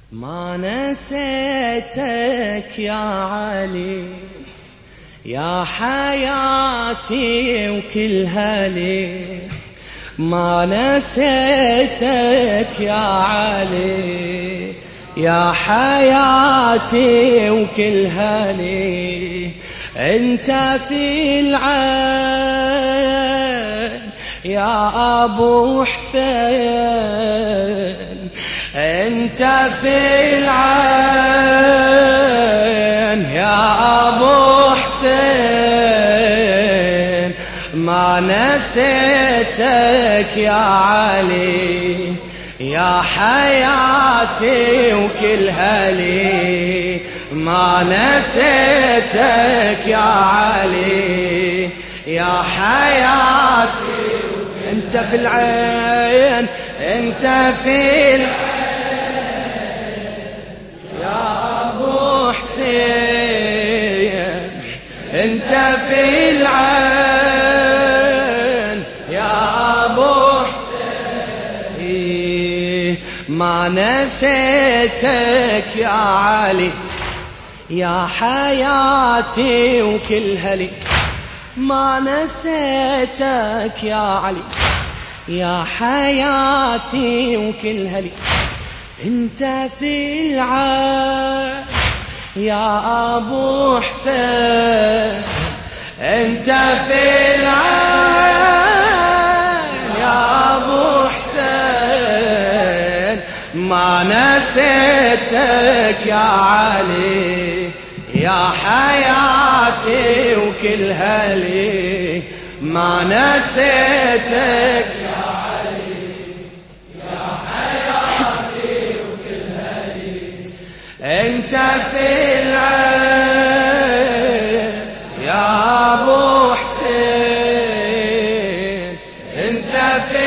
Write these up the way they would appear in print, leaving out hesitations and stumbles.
ما نسيتك يا علي يا حياتي وكلها لي، ما نسيتك يا علي يا حياتي وكلها لي. انت في العين يا ابو حسين، انت في العين يا ابو حسين، ما نسيتك يا علي يا حياتي وكلها لي، ما نسيتك يا علي يا حياتي. انت في العين انت في العين يا ابو حسين، انت في العين يا ابو حسين، ما نسيتك يا علي يا حياتي وكلها لي، ما نسيتك يا علي يا حياتي وكلها لي. انت في العين يا ابو حسين، انت في العين يا ابو حسين، ما نسيتك يا علي يا حياتي وكلها لي، ما نسيتك يا علي يا حياتي وكلها لي. انت في العين يا ابو حسين، انت في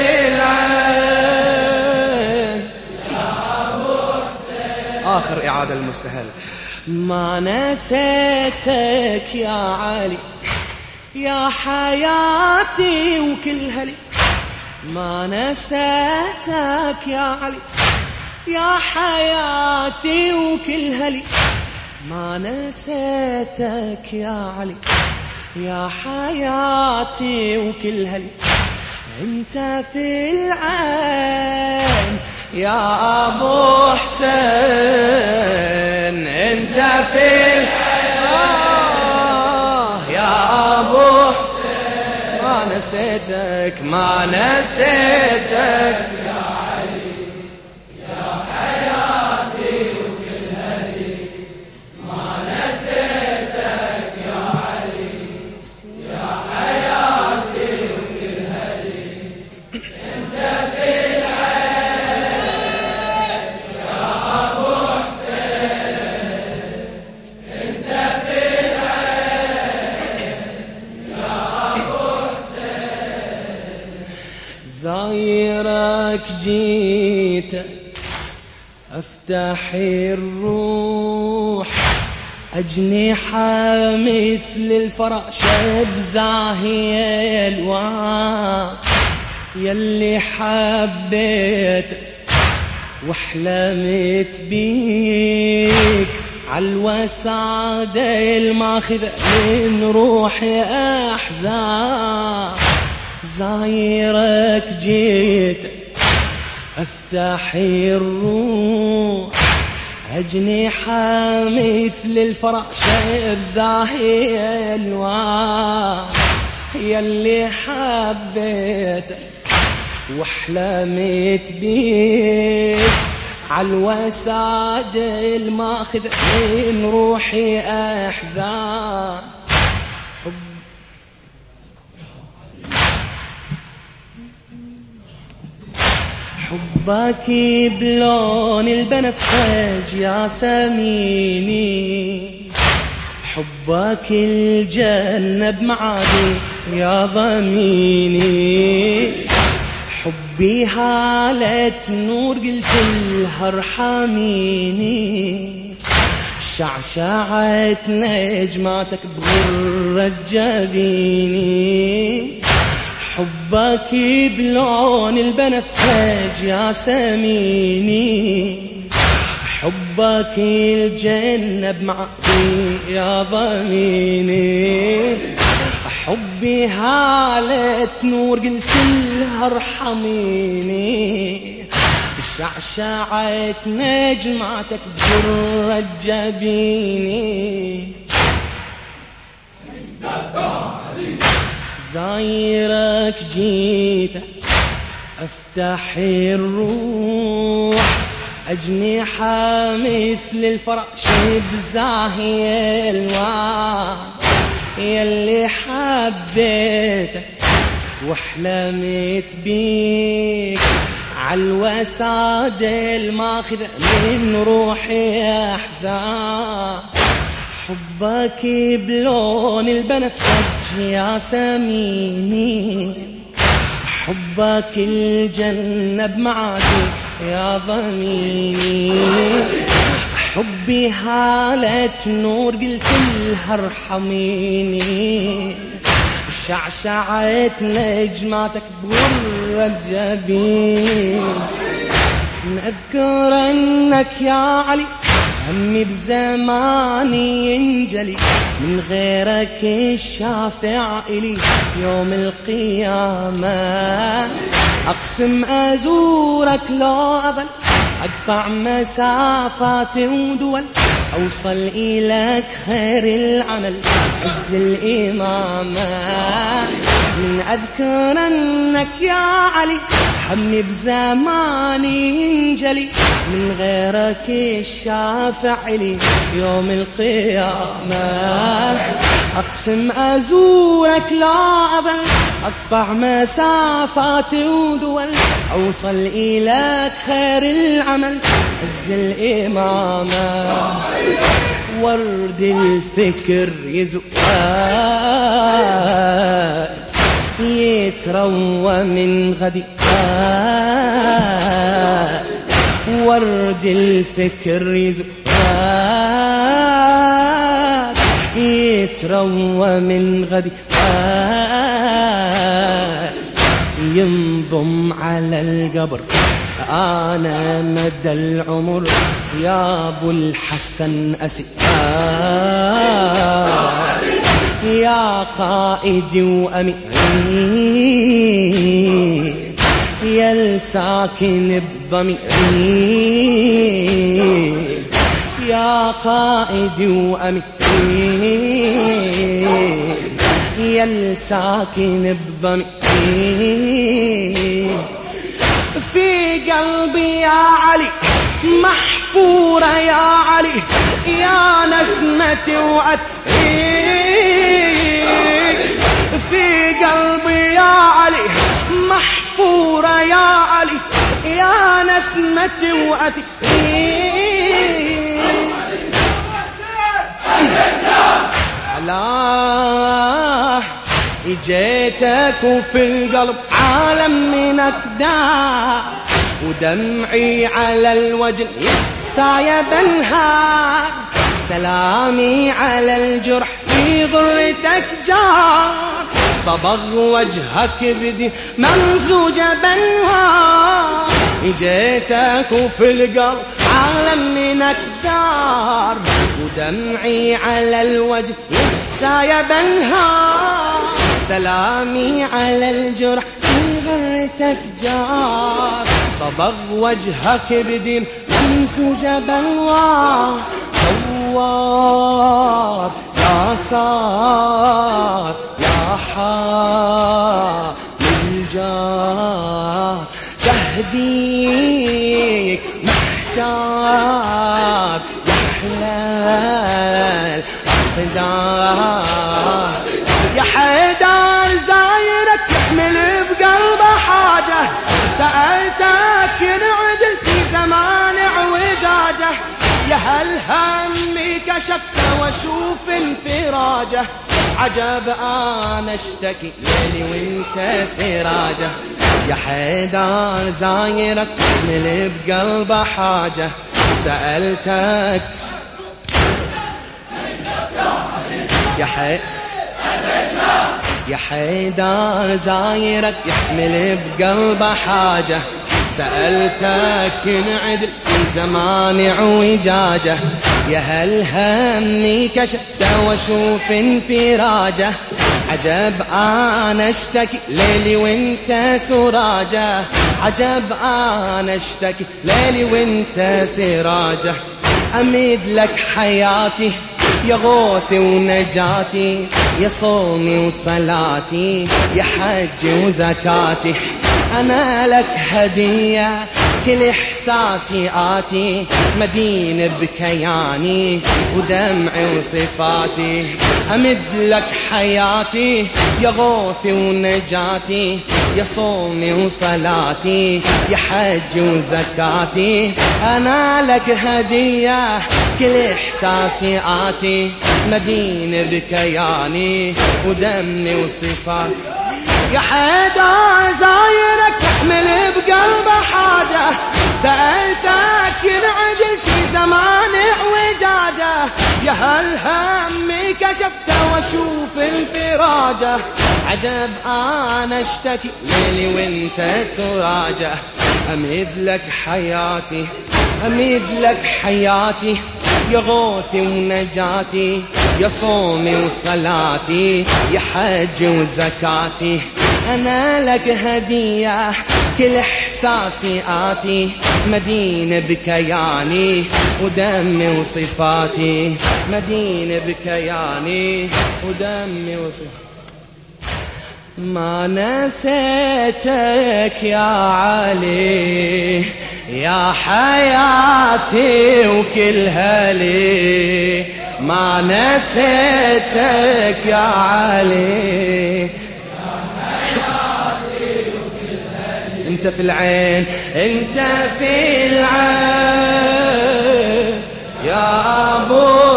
العين يا ابو حسين. اخر اعادة المستهلة. ما نسيتك يا علي يا حياتي وكلها لي، ما نسيتك يا علي يا حياتي وكلها لي، ما نسيتك يا علي يا حياتي وكلها لي. انت في العين يا ابو حسين، انت في العين يا ابو حسين، ما نسيتك ما نسيتك يا علي يا حياتي وكلها لي، ما نسيتك يا علي يا حياتي وكلها لي. انت في زايرك جيت افتح الروح، اجنحة مثل الفراش بزاهي الوان، يلي حبيت واحلمت بيك عالوسادة الماخذة من روحي احزان. زايرك جيت افتح الروح، اجنحة مثل الفراش بزاهي الوان، يلي حبيتك واحلمت بيك عالوساد الماخذ من روحي احزان. حبك بلون البنفسج يا سميني، حبك الجنة بمعادي يا ضميني، حبي هالة نور قلت لها ارحميني، شعشعت نجماتك بغرة جبيني. حبك بلون البنفسج يا سميني، حبك الجنة بمعدي يا ضميني، حبي هالة نور قلت لها ارحميني، شعشعت نجماتك بجرة جبيني، زايرك جيتك افتح الروح، أجنحة مثل الفرش بزاهية الوعد، يلي حبيتك واحلمت بيك عالوساد الماخذ من روحي أحزان، حبك بلون البنفسج يا سميني، حبك الجنة بمعادي يا ضميني، حبي هالة نور قلت لها ارحميني، شعشعت نجماتك بغرة جبين، نذكر انك يا علي همي بزماني ينجلي، من غيرك الشافع إلي يوم القيامة، أقسم أزورك لو أظل أقطع مسافات ودول، أوصل إليك خير العمل عز الإمامة، من أذكر أنك يا علي همي بزماني ينجلي، من غيرك الشافع لي يوم القيامة، أقسم أزورك لا أظل أقطع مسافات ودول، أوصل إليك خير العمل عز الإمامة، ورد الفكر يزقك يتروى من غدي، ورد الفكر يزقك يتروى من غدي، ينضم على القبر أنا مدى العمر يا أبو الحسن أسي، يا قائدي وأميري، يا الساكن بضميري، يا قائدي وأميري، يا الساكن بضميري، في قلبي يا علي محفورة يا علي يا نسمتي وأتريك، في قلبي يا علي محفورة يا علي يا نسمتي وأتريك، لا اجيتك وفي القلب عالم من أكدار، ودمعي على الوجه سايب انهار، سلامي على الجرح في ضرتك جار، صبغ وجهك بدي ممزوجة بانهار، اجيتك وفي القلب عالم من أكدار، ودمعي على الوجه سايب انهار، سلامي على الجرح في غرتك جار، صبغ وجهك بديم منسوجة بنوار، ثوار يا ثار يا حامل الجار، شهديك محتاج يا حلال اقتدار، يا حيدر زايرك يحمل بقلبه حاجة، سألتك نعدل في زمان اعوجاجه، يا هالهم كشفت واشوف انفراجه، عجب انا اشتكي ليلي وانت سراجه، يا حيدر زايرك يحمل بقلبه حاجة، سألتك يا حيدر زايرك يحمل بقلبه حاجة، سألتك نعدل في زمان اعوجاجه، يا هل همي كشفت واشوف انفراجه، عجب انا اشتكي ليلي وانت سراجه، عجب انا اشتكي ليلي وانت سراجه، امد لك حياتي يا غوثي ونجاتي، يا صومي وصلاتي، يا حجي وزكاتي، أنا لك هدية كل إحساسي آتي، مدين بكياني ودمعي وصفاتي، أمد لك حياتي يا غوثي ونجاتي، يا صومي وصلاتي، يا حجي وزكاتي، أنا لك هدية كل إحساسي آتي، مدين بكياني ودمي وصفاتي، يا حدا زايرك احمل بقلب حاجة، سألتك نعدل في زمان اعوجاجه، يا هل همي كشفت واشوف انفراجه، عجب انا اشتكي ليلي وانت سراجه، امد لك حياتي امد لك حياتي يا غوثي ونجاتي، يا صومي وصلاتي، يا حجي وزكاتي، أنا لك هدية كل إحساسي آتي، مدين بكياني ودمي وصفاتي، مدين بكياني ودمي وصفاتي، ما نسيتك يا علي يا حياتي وكلها لي، ما نسيتك يا علي يا حياتي وكلها لي، انت في العين انت في العين يا ابو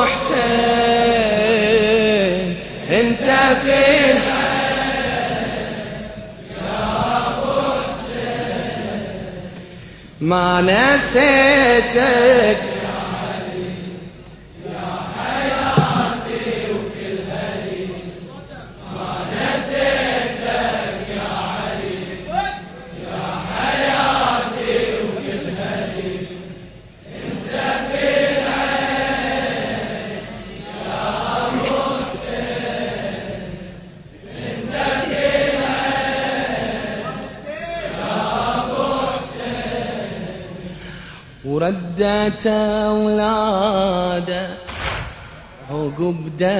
حسين، انت في العين ما نسيتك يا علي يا حياتي وكلها لي، ما نسيتك يا علي يا حياتي وكلها لي، انت في العين يا ابو حسين، انت في العين يا ابو حسين، وردت أولاده عقب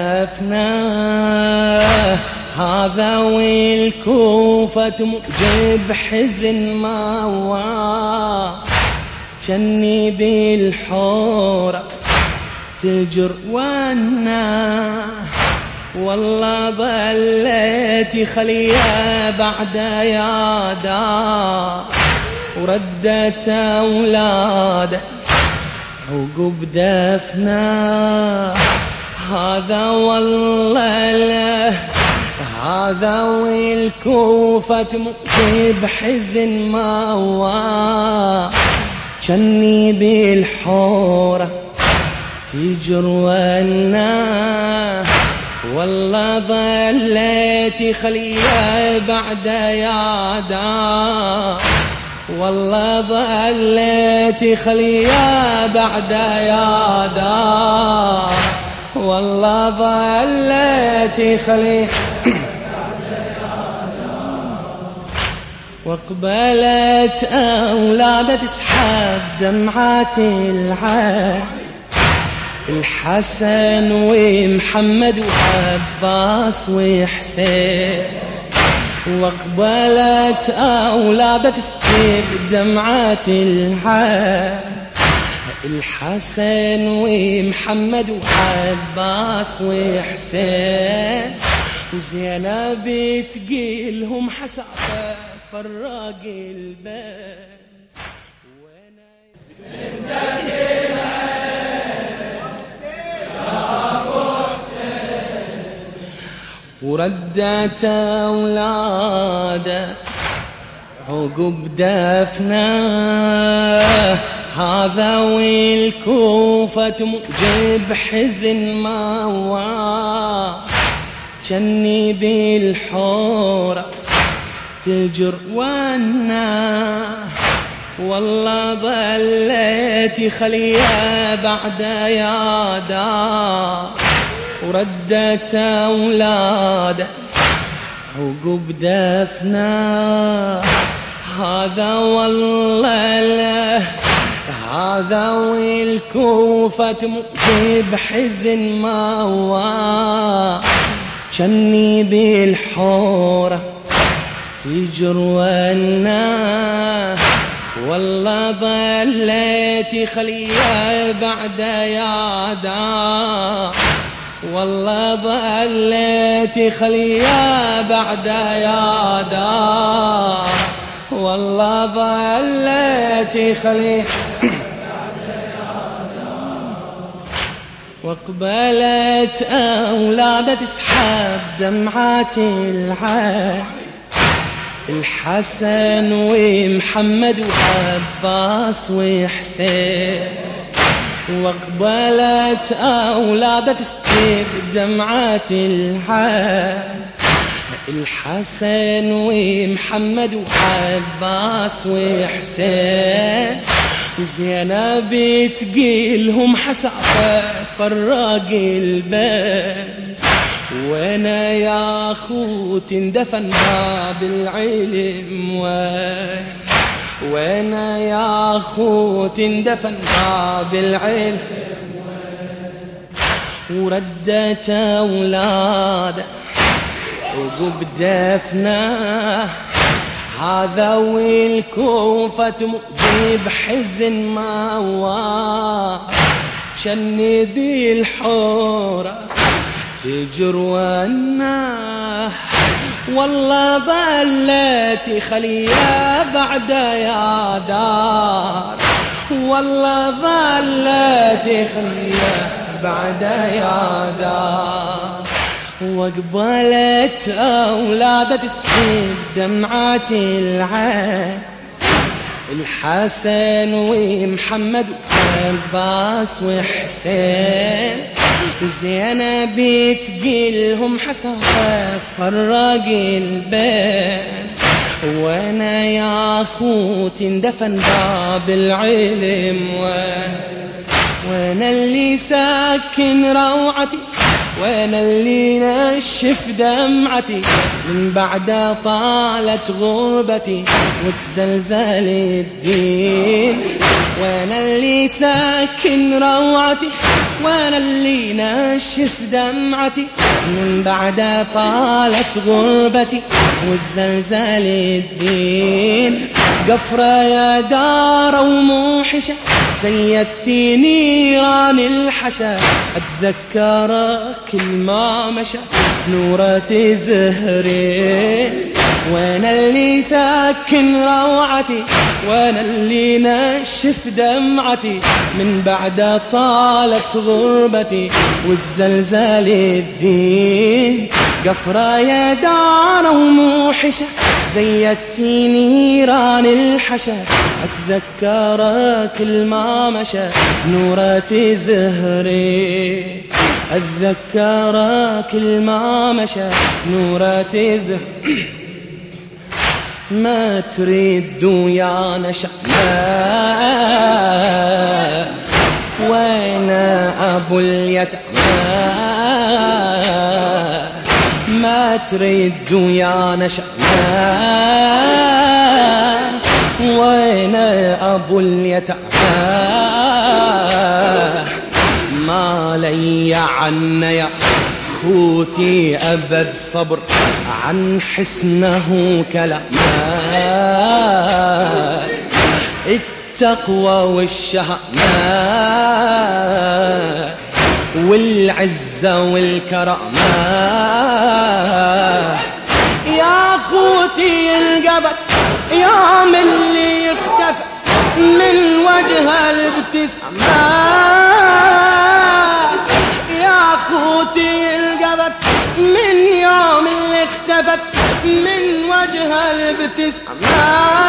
دفنه، هذا والكوفة تمجب حزن مواه، جني بالحورة تجر ونا، والله ظليتي خليه بعد يا دار، وردت أولاده عقب دفنه، هذا والله له هذا والكوفة تمضي بحزن مواه، جني بالحورة تجر ونا، والله ظليتي خليه بعد يا دار، والله ظليتي خليه بعد يا دار، والله ظليتي خليه واقبلت أولادة تسحب دمعات العين، الحسن ومحمد وعباس وحسين، واقبلت أولادة تسحب دمعات العين، الحسن ومحمد وعباس وحسين، وزينب تقيلهم حسافة فراق البيت، انت في العين يا ابو حسين، وردت اولاده عقب دفنه، هذا والكوفة تمجب حزن مواه، جني بالحورة تجر ونا، والله ظليتي خلية بعد يا دار وردت أولاده عقب دفنا. هذا والله له هذا والكوفة تمضي بحزن مواه جني بالحورة تجر والناه. والله ظليتي خلية بعد يا دار والله ظليتي خلية بعد يا دار والله ظليتي خلية واقبلت أولاد تسحب دمعات العين الحسن ومحمد وعباس وحسين. واقبلت أولاد تسحب دمعات العين الحسن ومحمد وعباس وحسين. زينب تقيلهم حسافة فراق البين وانا يا اخوت اندفن باب العلم وانا يا اخوت اندفن باب العلم وردت اولاده عقب دفناه. هذا والكوفة تمضي بحزن مواه جني بالحورة تجر والناه. والله ظليتي خلية بعد يا دار والله ظليتي خلية بعد يا دار. واقبلت أولاد تسحب دمعات العين الحسن ومحمد وعباس وحسين. وزينب تقيلهم حسافة فراق البين وانا يا اخوت اندفن باب العلم وانا اللي ساكن روعتي وانا اللي نشف دمعتي من بعد طالت غربتي وتزلزل الدين. وانا اللي ساكن روعتي وانا اللي نشف دمعتي من بعد طالت غربتي وتزلزل الدين. قفرة يا دار وموحشة زيتي نيران الحشا اتذكرك كل ما مشى نورة زهري. وانا اللي ساكن روعتي وانا اللي نشف دمعتي من بعد طالت غربتي وتزلزل الدين. قفرة يا دار وموحشة زيتي نيران الحشا اتذكرك كل ما مشى نورة زهري اتذكرك كل ما مشى نورة زهري. ما تريد يا نشأنا وانا ابو اليتامى ما تريد يا نشأنا وانا ابو اليتامى ما لي عنا يا خوتي أبد صبر عن حسنه كلامه التقوى والشهامة والعزة والكرامة. يا خوتي القبت يا من اللي اختفى من وجه الابتسامة يا خوتي القبت من يوم اللي اختفت من وجه الابتسامة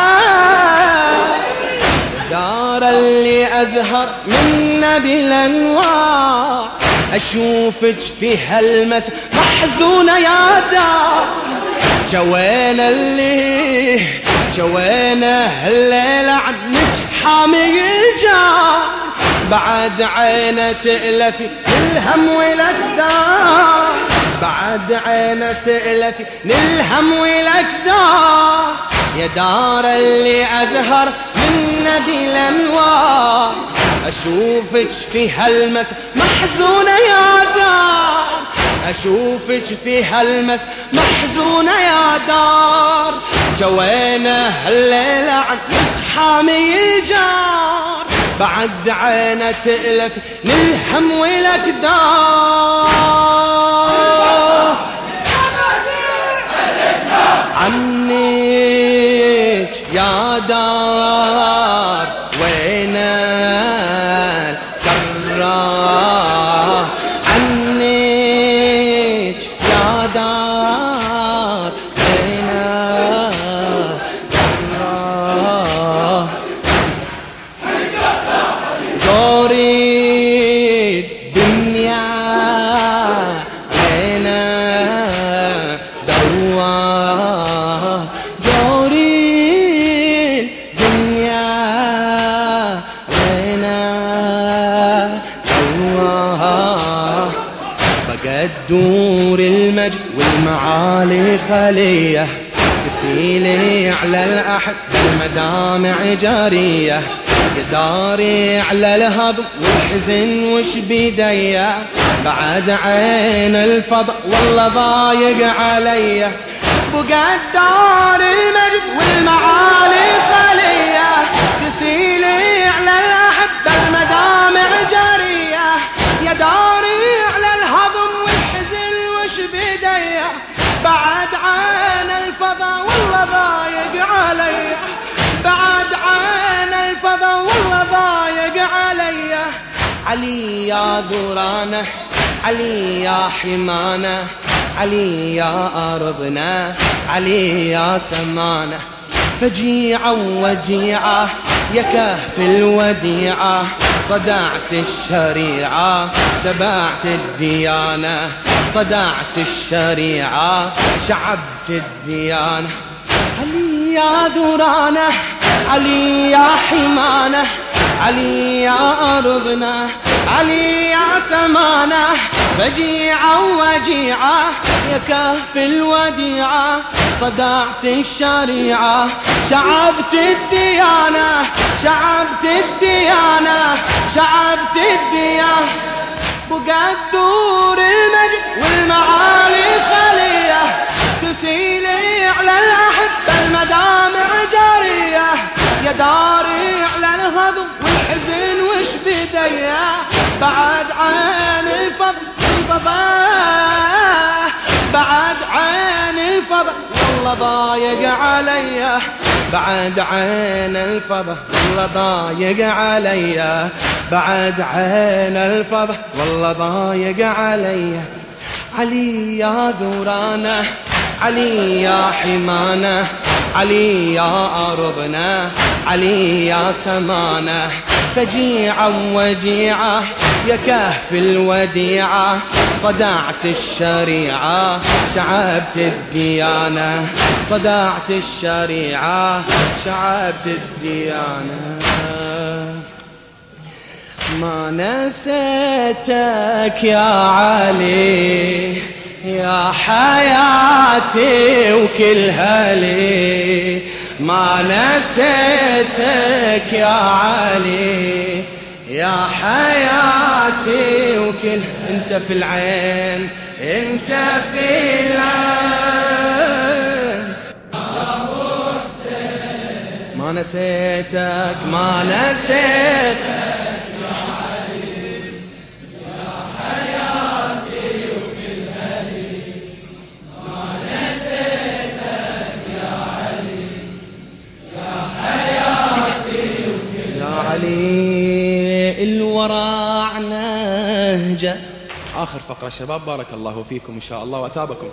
دار اللي أزهر من نبي الأنوار أشوفك في هالمس محزونة يا دار شوينا هالليلة عنك حامي الجار بعد عينه تألفي للهم والأكدار بعد عينه تألفي للهم والأكدار يا دار اللي أزهر من نبي الأنوار أشوفك في هالمس محزونة يا دار أشوفك في هالمس محزونة يا دار جوينا هالليلة عنك حامي الجار بعد عينه تألف للهم والأكدار عنك يا دار وين الكرار عنك يا دار وين الكرار دوري الدنيا وين دوار دوري الدنيا وين دوار بقت دور المجد والمعالي خليه تسيلي على الأحد المدامع جاريه يداري على الهضم والحزن وش بيديا بعد عين الفضا والله ضايق عليا بقى دار المجد والمعالي خليه تسيلي على الأحبة المدامع جاريه يداري على الهضم والحزن وش بيديا بعد عين الفضا والله ضايق عليا بعد عين الفضا والله ضايق علي علي يا ذرانه علي يا حمانه علي يا أرضنا علي يا سمانه فجيعة وجيعة يا كهف الوديعة صدعت الشريعة شبعت الديانة صدعت الشريعة شعبت الديانة علي يا ذرانه علي يا حمانه علي يا أرضنا علي يا سمانه فجيعة وجيعة يا كهف الوديعة صدعت الشريعة شعبت الديانة شعبت الديانة شعبت الديانة بقت دور المجد والمعالي خليه تسيلي على الأحبة المدامع جاريه يا داري على الهضم والحزن وش بديا بعد عين الفضل بعد عين الفضل والله ضايق عليا بعد عين الفضل والله ضايق عليا بعد عين الفضل والله ضايق عليا علي يا ذرانه علي يا حمانه علي يا أرضنا علي يا سمانه فجيعة وجيعة يا كهف الوديعة صدعت الشريعة شعبت الديانة صدعت الشريعة شعبت الديانة ما نسيتك يا علي يا حياتي وكلها لي ما نسيتك يا علي يا حياتي وكل انت في العين انت في العين ما نسيتك ما نسيتك الورع نهجة آخر فقرة شباب بارك الله فيكم إن شاء الله وأثابكم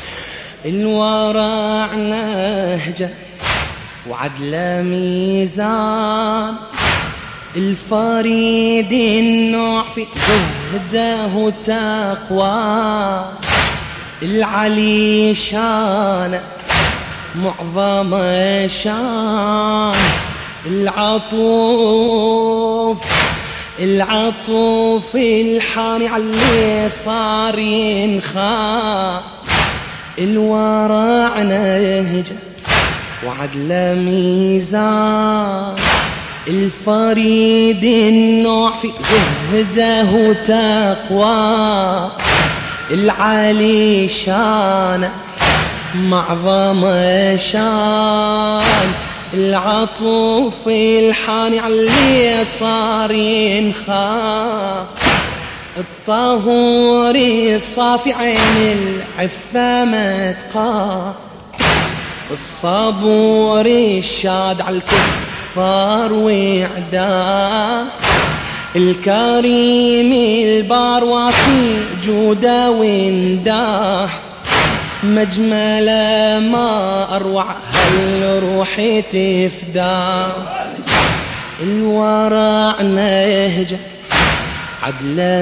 الورع نهجة وعدل ميزان الفريد النوع في زهده وتقوى العلي شانه معظم شان العطوف الحاني علي صار ينخاف الورع نهجه وعدل ميزان الفريد النوع في زهده وتقوى العالي شان معظم شان العطوف الحاني علي صار ينخاف الطهور الصافي عين العفة متقى الصبور الشاد على الكفار وعدا الكريم البار وفي جوده ونداه مجمل ما أروع هالروح تفدى الورع نهجه عدل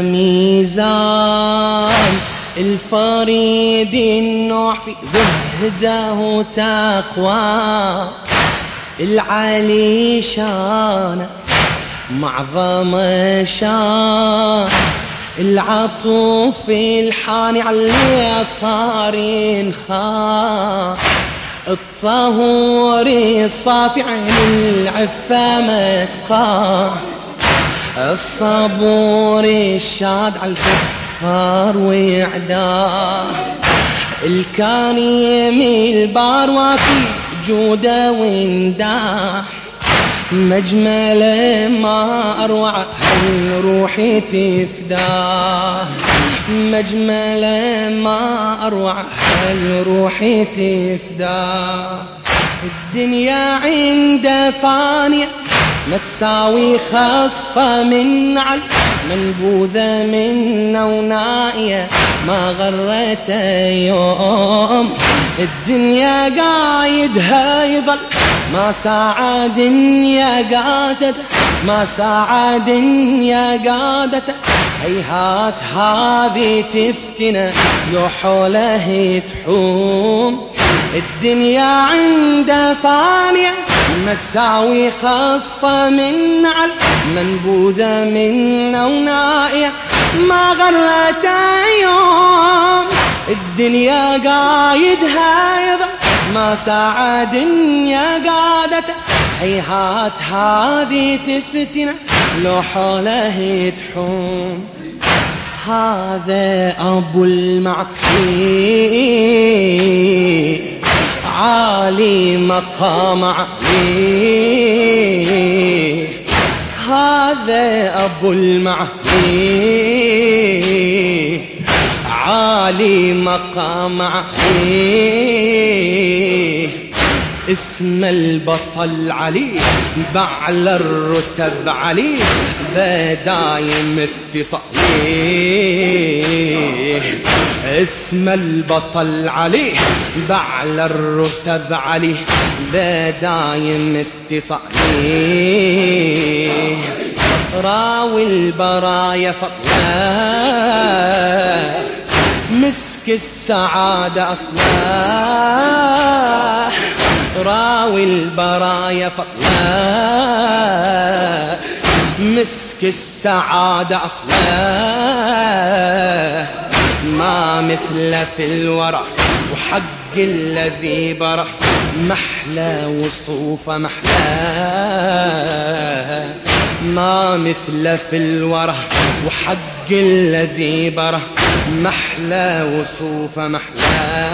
ميزان الفريد النوع في زهده وتقوى العلي شان معظم شان العطوف الحاني علي صار ينخاف الطهور الصافي عين العفة متقى الصبور الشاد على الكفار وعداه الكريم البار وفي جوده ونداه مجمل ما أروع هالروح تفداه مجمل ما أروع هالروح تفداه الدنيا عند فانية ما تساوي خصفة من عل منبوذة من ونائية ما غرت يوم الدنيا قايدها يظل ما ساعة دنيا قادته ما ساعة دنيا قادته هيهات هذه تفتنا لو حوله تحوم الدنيا عند فانية ما تساوي خصفة من عل منبوذة من ونائية ما غرت يوم الدنيا قايدها يظل ما ساعة دنيا قادته هيهات هذه تفتنا لو حوله تحوم هذا أبو المعطي عالي مقام عالي هذا أبو المعطي عالي مقام عالي اسم البطل علي بعلى الرتب علي بدايم اتصالي اسم البطل علي بعلى الرتب علي بدايم اتصالي راوي البرايا فضلا مسك السعادة أصلا راوي البرايا فضلا مسك السعادة أصلا ما مثل في الورى وحق الذي برح محلى وصوف محلى ما مثل في الورى وحق الذي برح محلى وصوف محلى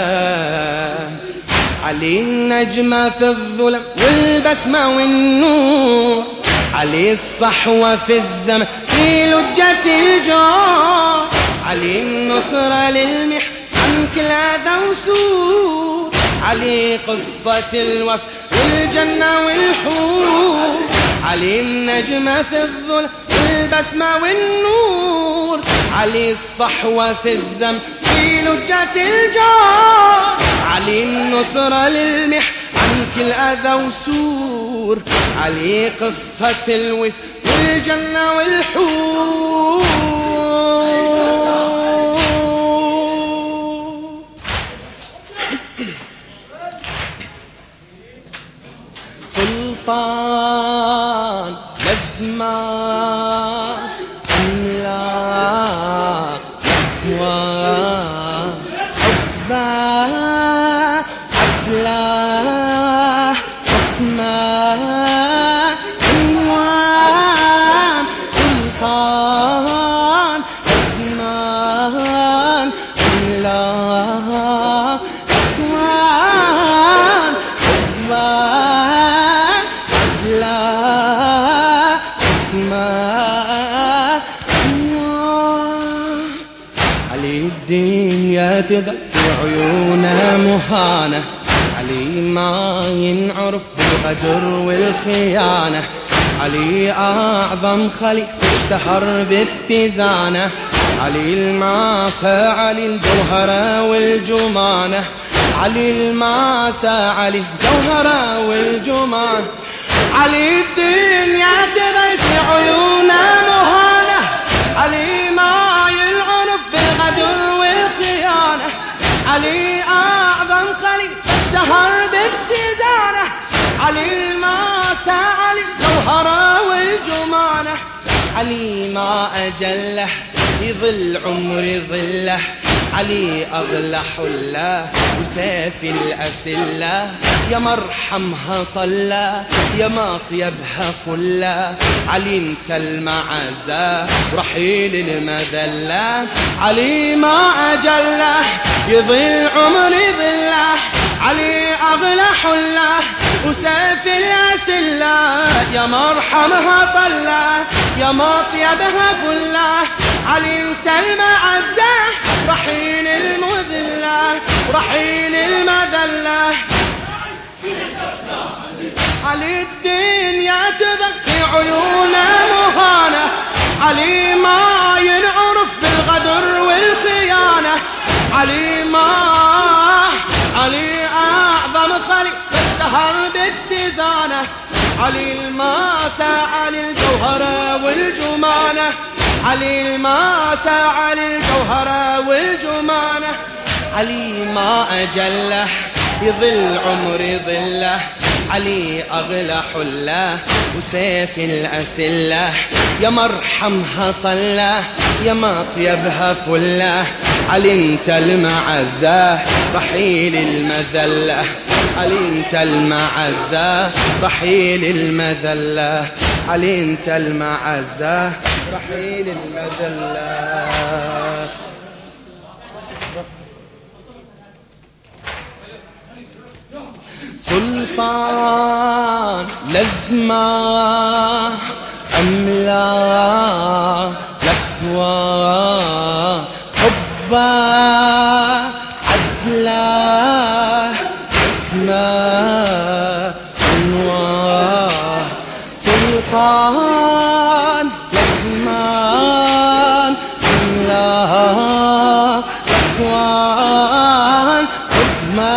علي النجمة في الظلم والبسمة والنور علي الصحوة في الزمن في لجة الجار علي النصرة للمح عن كل أذى وسور علي قصة الوفا والجنة والحور علي النجمة في الظلم والبسمة والنور علي الصحوة في الزمن في لجة الجار علي النصرة للمح عن كل أذى وسور علي قصة الوفا والجنة والحور أزمان أزمان لا أزمان أزمان لا أزمان علي الدنيا تذكر عيونا مهانة علي ما ينعرف بالغدر والخيانة علي أعظم خليفة اشتهر بالتزانة علي الماسة علي الجوهرة والجمانة علي الماسة علي الجوهرة والجمانة علي الدنيا تظل في عيونا مهانة علي ما ينعرف بالغدر والخيانة علي أعظم خليفة اشتهر بالتزانة علي الماسة علي الجوهرة والجمانة علي ما أجله يظل عمري ظله علي أغلى حله وسيف الأسلة يا مرحمها طلة يا ما طيبها فلة علي انت المعزة رحيل المذلة علي ما أجله يظل عمري ظله علي أغلى حله وسيف الأسلة يا مرحمها طلة يا ما طيبها فلة علي انت المعزة رحيل المذلة رحيل المذلة علي الدنيا تذكي عيونا مهانة علي ما ينعرف بالغدر والخيانة علي ما علي أعظم خليفة اشتهر بالتزانة علي الماسة علي الجوهرة والجمانة علي الماسة علي الجوهرة والجمانة علي ما أجله يظل عمري ظله علي أغلى حله وسيف الأسلة يا مرحمها طلة يا ما طيبها فلة علي انت المعزة رحيل المذلة علي انت المعزة رحيل المذلة علي انت المعزة رحيل المذلة سلطان لزمه أملا لكوا حبا عدلا حكما أنوار سلطان لزمان أملا لكوا حكما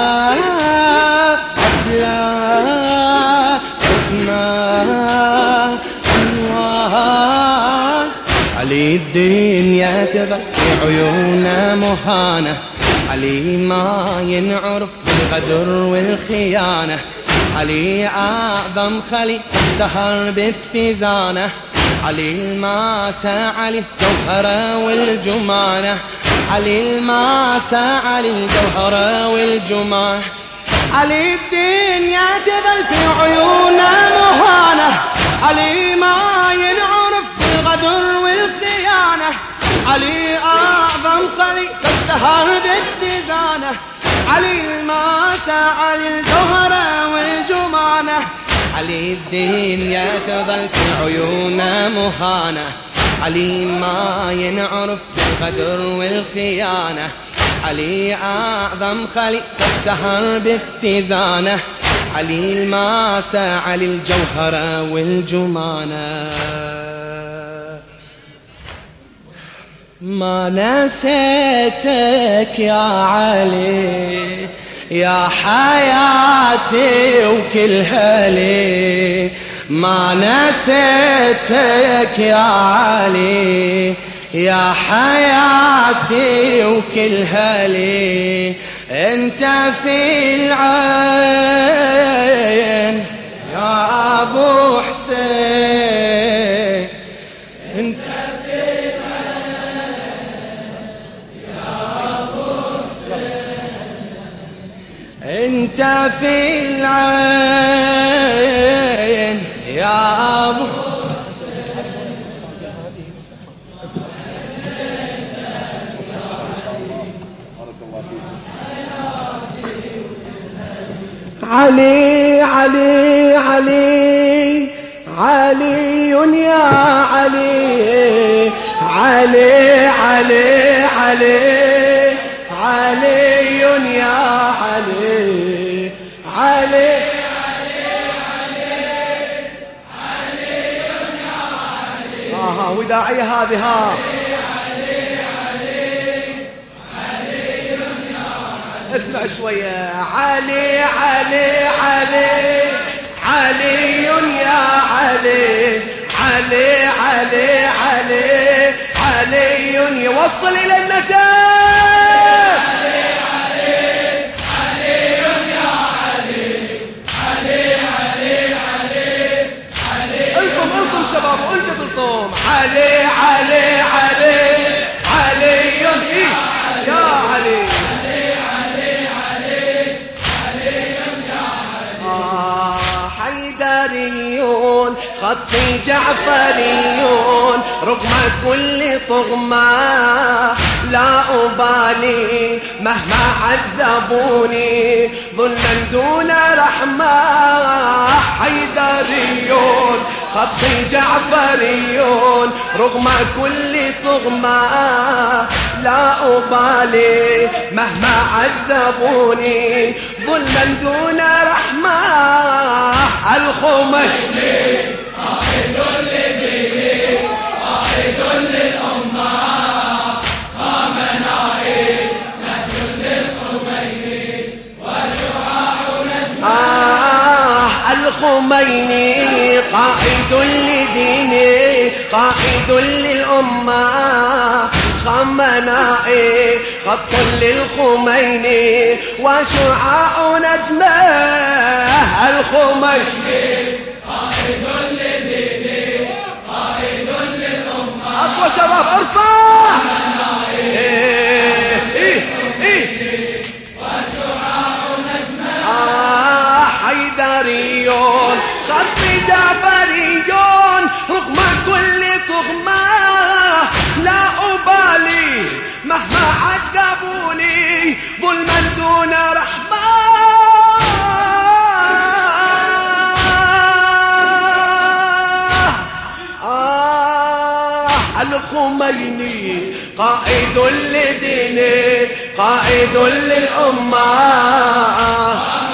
علي الدنيا تبكي عيونا مهانة علي ما ينعرف بالغدر والخيانة علي أعظم خليفة اشتهر بالتزانة علي الماسة علي الجوهرة والجمانة علي الماسة علي الجوهرة والجمانة علي الدنيا تظل في عيونا مهانة علي ما ينعرف بالغدر والخيانة علي أعظم خليفة اشتهر بالتزانة علي الماسة علي الجوهرة والجمانة علي الدنيا تظل في عيونا مهانة علي ما ينعرف بالغدر والخيانة علي أعظم خليفة اشتهر بالتزانة علي الماسة علي الجوهرة والجمانة ما نسيتك يا علي يا حياتي وكلها لي ما نسيتك يا علي يا حياتي وكلها لي انت في العين يا ابو حسين انت في العين يا ابو حسين انت في العين يا ابو علي علي علي علي يا علي علي علي علي علي يا علي علي وداعي هذه ها اسمع شوية علي علي علي علي يا علي علي علي علي علي يوصل إلى النجاة علي علي علي يا علي علي علي علي علي انتم شباب انتم علي علي علي علي يا علي حيدريون خطي جعفريون رغم كل طغمة لا أبالي مهما عذبوني ظلما دون رحمة حيدريون خطي جعفريون رغم كل طغمة لا أبالي مهما عذبوني ظلما دون رحمة الخميني قائد لديني قائد للأمة خامنائي نهج للحسين وشعاع نجمة الخميني قائد لديني قائد للأمة خامنائي خط للخميني وشعاع نجمه الخميني قائد لديني قائد للأمة أقوى شباب ارفع وشعاع نجمه حيدريون خطي جعفريون رغم كل طغمة لا أبالي مهما عذبوني ظلما دون رحمة الخميني قائد لديني قائد للأمة